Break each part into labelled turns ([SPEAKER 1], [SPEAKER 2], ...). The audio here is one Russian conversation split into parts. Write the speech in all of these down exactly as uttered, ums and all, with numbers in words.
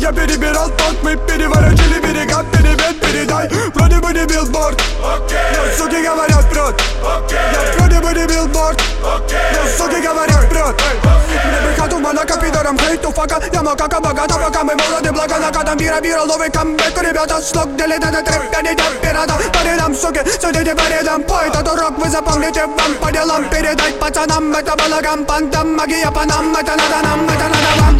[SPEAKER 1] Я перебирал тот, мы переворачивали берега, перебед, передай. Вроде бы не билборд, но суки говорят врет. Я вроде бы не билборд, но суки говорят врет. Мне брехать умно, как пидорам, хейту фака. Я макака богата, пока мы молоды, благо накатом бира, бира, новый камбэк. Ребята, слог делит этот рэп, я не так пирата. По рядам, суки, судите по рядам. Пой этот урок, вы запомните вам по делам. Передать пацанам, это балаган, пантам. Магия по нам, это надо нам, это надо вам.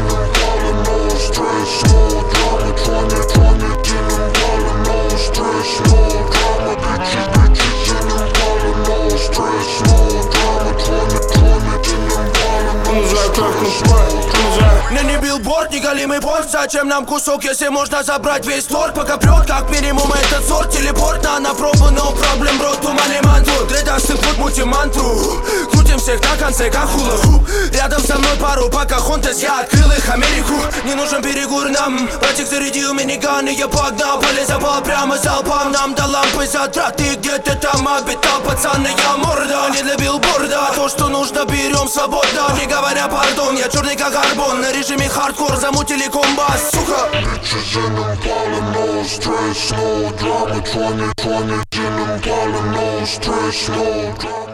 [SPEAKER 2] Не, не билборд, не голимый порт. Зачем нам кусок, если можно забрать весь торт? Пока прет, как минимум этот сорт. Телепорт на, на пробу, но проблем брод. Тумане манту, дредастый путь, мутим мантру. Крутим всех на конце, как хула-хуп. Рядом со мной пару покахонтес, я открыл их Америку. Не нужен перегур нам. Братик зарядил миниган, и я погнал. Полезапал прямо залпом, нам до лампы затрат. Ты где-то там обитал, пацаны, я морда. Не для билборда, то, что нужно, берем свободно. Не говоря пардон, я черный как карбон. На режиме хардкор замутили комбас, сука.
[SPEAKER 3] Bitches in Impala, no stress, no drama. Twenty twenty in Impala, no stress, no drama.